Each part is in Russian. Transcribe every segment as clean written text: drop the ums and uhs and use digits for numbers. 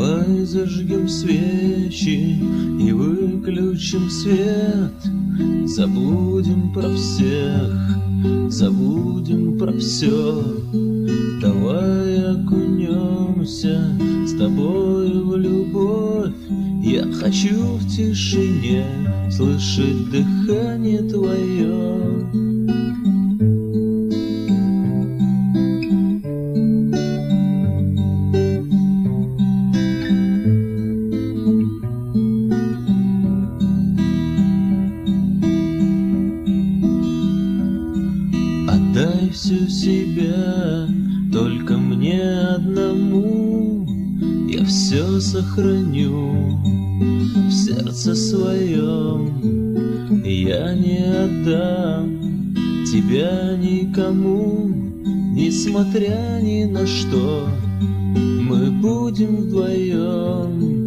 Давай зажгем свечи и выключим свет. Забудем про всех, забудем про все. Давай окунемся с тобой в любовь. Я хочу в тишине слышать дыхание твое. Отдай всю себя только мне одному. Я все сохраню в сердце своем. Я не отдам тебя никому, несмотря ни на что. Мы будем вдвоем.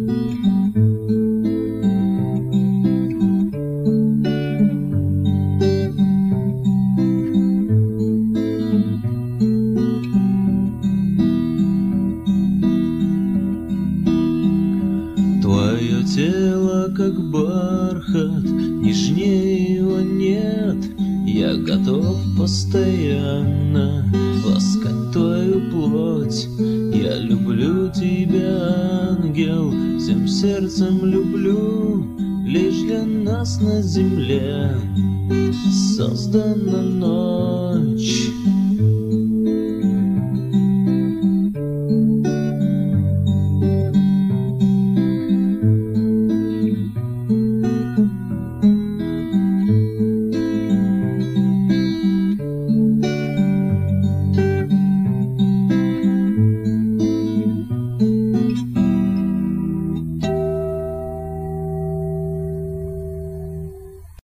Твое тело как бархат, нежнее его нет. Я готов постоянно ласкать твою плоть. Я люблю тебя, ангел, всем сердцем люблю. Лишь для нас на земле создана ночь.